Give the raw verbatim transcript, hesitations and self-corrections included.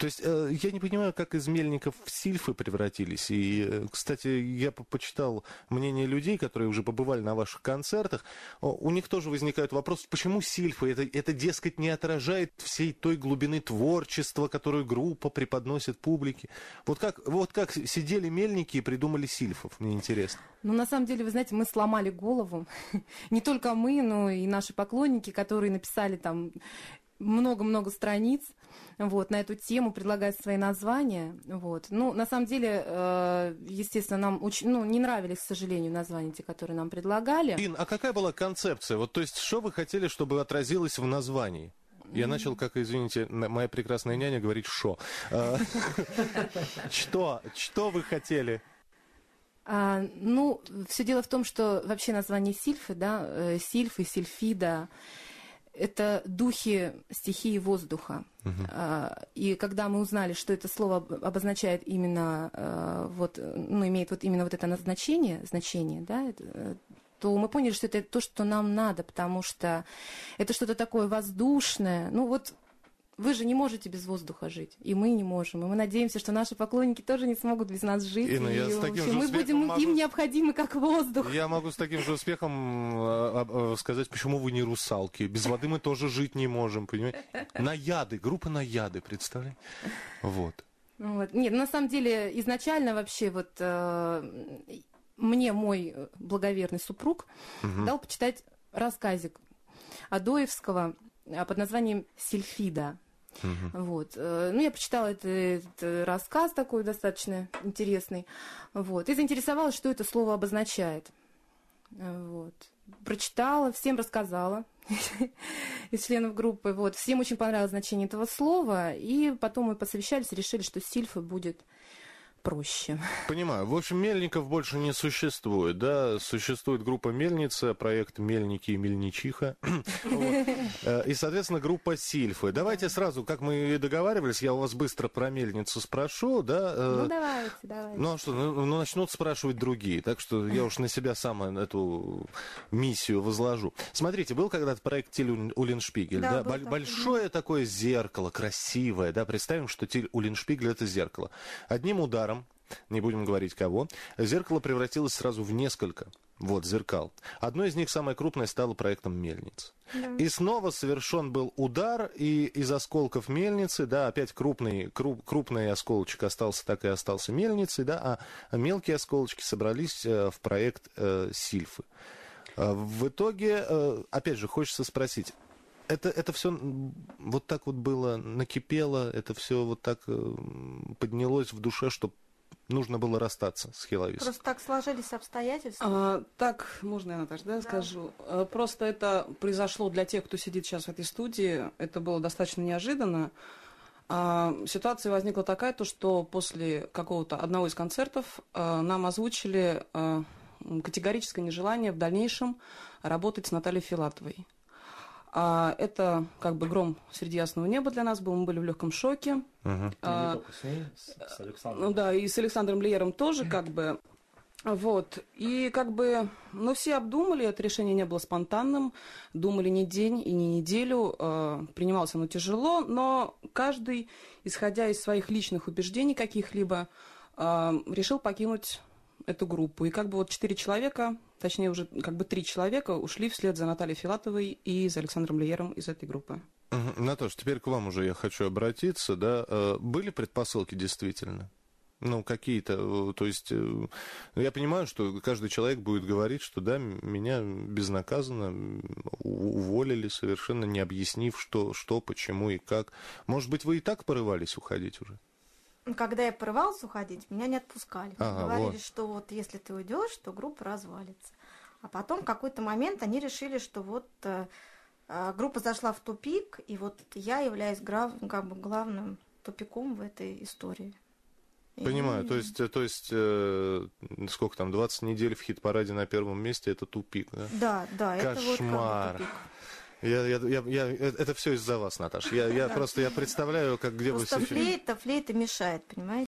То есть э, я не понимаю, как из мельников в сильфы превратились. И, э, кстати, я почитал мнение людей, которые уже побывали на ваших концертах. У них тоже возникает вопрос, почему сильфы? Это, это, дескать, не отражает всей той глубины творчества, которую группа преподносит публике. Вот как, вот как сидели мельники и придумали сильфов, мне интересно. Ну, на самом деле, вы знаете, мы сломали голову. Не только мы, но и наши поклонники, которые написали там много-много страниц вот, на эту тему, предлагают свои названия. Вот. Ну, на самом деле, э, естественно, нам очень, ну, не нравились, к сожалению, названия, те, которые нам предлагали. Ин, а какая была концепция? Вот, то есть, что вы хотели, чтобы отразилось в названии? Я начал, как, извините, моя прекрасная няня говорить «шо». Что? Что вы хотели? А, ну, все дело в том, что вообще название сильфы, да, сильфы, сильфида, это духи стихии воздуха. Uh-huh. И когда мы узнали, что это слово обозначает именно, вот, ну, имеет вот именно вот это назначение, значение, да, то мы поняли, что это то, что нам надо, потому что это что-то такое воздушное. Ну вот вы же не можете без воздуха жить, и мы не можем. И мы надеемся, что наши поклонники тоже не смогут без нас жить. Инна, и, я с таким же мы будем могу... им необходимы как воздух. Я могу с таким же успехом сказать, почему вы не русалки. Без воды мы тоже жить не можем, понимаете? Наяды, группа Наяды, представляете? Вот. Вот. Нет, на самом деле, изначально вообще вот э, мне мой благоверный супруг угу. дал почитать рассказик Адоевского под названием «Сильфида». Uh-huh. Вот. Ну, я почитала этот, этот рассказ такой достаточно интересный. Вот. И заинтересовалась, что это слово обозначает. Вот. Прочитала, всем рассказала из членов группы. Вот. Всем очень понравилось значение этого слова. И потом мы посовещались и решили, что сильфа будет проще. Понимаю. В общем, мельников больше не существует, да? Существует группа «Мельница», проект «Мельники и Мельничиха». И, соответственно, группа «Сильфы». Давайте сразу, как мы и договаривались, я у вас быстро про «Мельницу» спрошу, да? Ну, давайте, давайте. Ну, а что, ну, начнут спрашивать другие, так что я уж на себя сам эту миссию возложу. Смотрите, был когда-то проект «Тиль Уллиншпигель», да? Большое такое зеркало, красивое, да? Представим, что «Тиль Уллиншпигель» — это зеркало. Одним ударом, не будем говорить кого, зеркало превратилось сразу в несколько вот, зеркал. Одно из них, самое крупное, стало проектом «Мельница». Да. И снова совершен был удар, и из осколков мельницы, да, опять крупный, круп, крупный осколочек остался, так и остался мельницей, да, а мелкие осколочки собрались в проект э, «Сильфы». В итоге, э, опять же, хочется спросить, Это, это все вот так вот было, накипело, это все вот так поднялось в душе, что нужно было расстаться с Хелависом. Просто так сложились обстоятельства? А, так, можно я, Наташа, да, да, скажу? Просто это произошло для тех, кто сидит сейчас в этой студии, это было достаточно неожиданно. А, ситуация возникла такая, то, что после какого-то одного из концертов а, нам озвучили а, категорическое нежелание в дальнейшем работать с Натальей Филатовой. А, это как бы гром среди ясного неба для нас был, мы были в легком шоке. Uh-huh. А, не только с ней, с, с Александром. Ну да, и с Александром Лиером тоже, как бы. Вот. И как бы, ну, все обдумали, это решение не было спонтанным, думали не день и не неделю, э, принималось оно тяжело, но каждый, исходя из своих личных убеждений каких-либо, э, решил покинуть эту группу. И как бы вот четыре человека, точнее уже как бы три человека ушли вслед за Натальей Филатовой и за Александром Лиером из этой группы. Uh-huh. Наташа, теперь к вам уже я хочу обратиться, да, были предпосылки действительно? Ну, какие-то, то есть, я понимаю, что каждый человек будет говорить, что да, меня безнаказанно уволили, совершенно не объяснив, что, что, почему и как. Может быть, вы и так порывались уходить уже? Когда я порывалась уходить, меня не отпускали. Ага, говорили, вот. что вот если ты уйдешь, то группа развалится. А потом в какой-то момент они решили, что вот э, группа зашла в тупик, и вот я являюсь грав, как бы главным тупиком в этой истории. Понимаю, и... то есть, то есть э, сколько там, двадцать недель в хит-параде на первом месте, это тупик, да? Да, да, Кошмар. Это вот как бы тупик. Я, я, я, я, это все из-за вас, Наташа. Я, я да. просто я представляю, как где просто вы... Просто флейта, флейта мешает, понимаете?